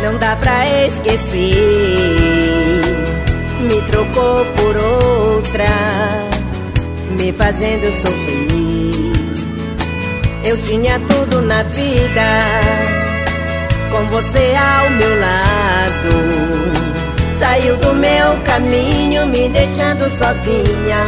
não dá pra esquecer. Me trocou por outra, me fazendo sofrer. Eu tinha tudo na vida, com você ao meu lado. Saiu do meu caminho, me deixando sozinha,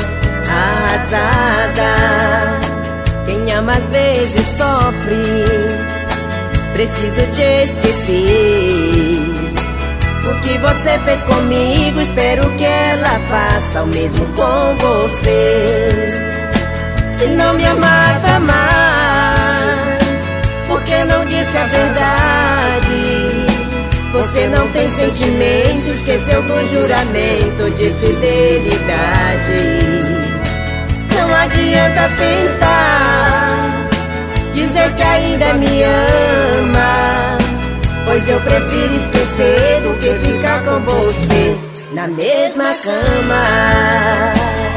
arrasada. Quem ama às vezes sofre, preciso te esquecer. O que você fez comigo, espero que ela faça o mesmo com você. Se não me amava mais, por que não disse a verdade? Você não tem sentimento, esqueceu do juramento de fidelidade. Não adianta tentar dizer que ainda me ama, pois eu prefiro esquecer do que ficar com você na mesma cama.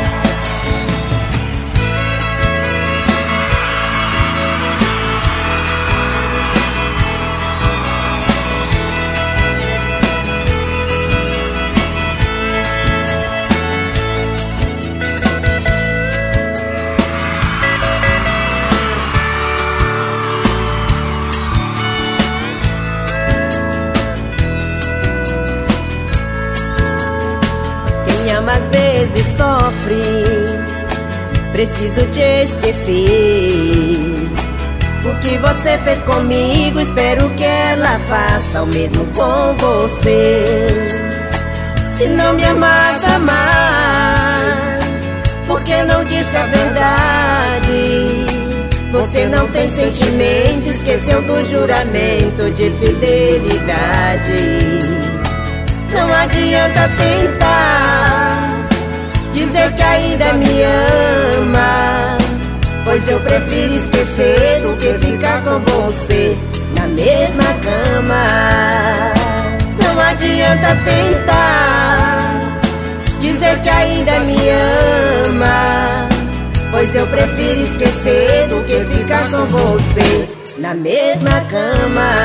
Às vezes sofre, preciso te esquecer. O que você fez comigo, espero que ela faça o mesmo com você. Se não me amava mais, por que não disse a verdade? Você não tem sentimento, esqueceu do juramento de fidelidade. Não adianta tentar dizer que ainda me ama, pois eu prefiro esquecer do que ficar com você na mesma cama. Não adianta tentar dizer que ainda me ama, pois eu prefiro esquecer do que ficar com você na mesma cama.